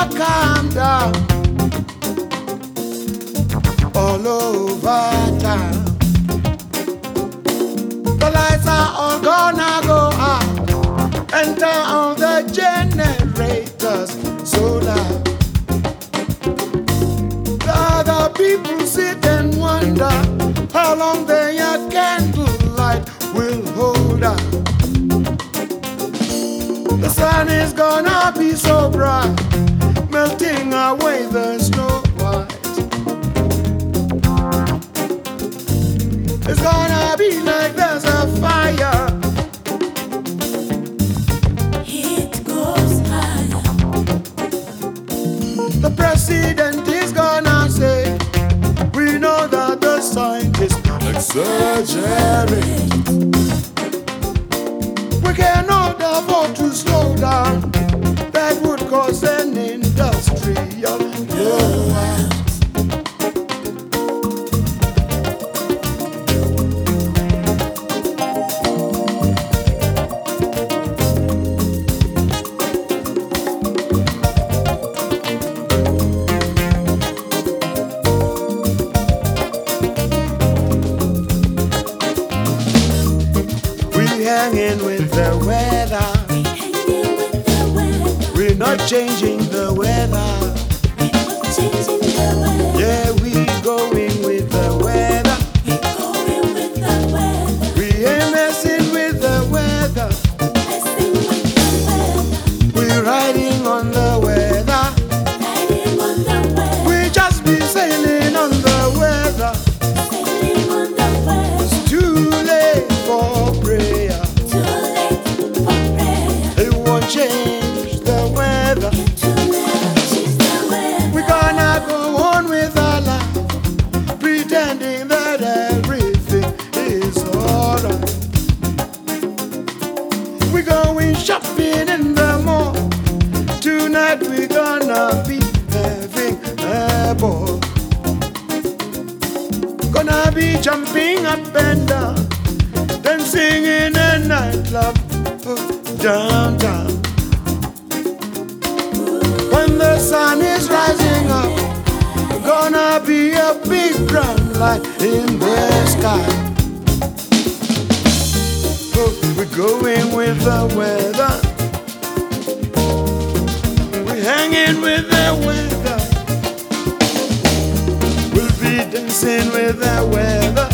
gonna calm down all over town. The lights are all gonna go out and turn on the generators so loud. The other people sit and wonder how long their candlelight will hold out. The sun is gonna be so bright, melting away the snow white. It's gonna be like there's a fire. It goes higher. The president is gonna say, we know that the scientists exaggerate. We cannot afford to slow down. That would cause an industrial blowout. Hanging with the weather. We're not changing the weather. Yeah, we going with the weather. We ain't messing with the weather. We're riding on the weather. We just be sailing on the weather. It's too late for prayer. Change the weather. We're gonna go on with our life, pretending that everything is alright. We're going shopping in the mall. Tonight we're gonna be having a ball. Gonna be jumping up and down, dancing in a nightclub downtown. When the sun is rising up, gonna be a big brown light in the sky. Oh, we're going with the weather. We're hanging with the weather. We'll be dancing with the weather.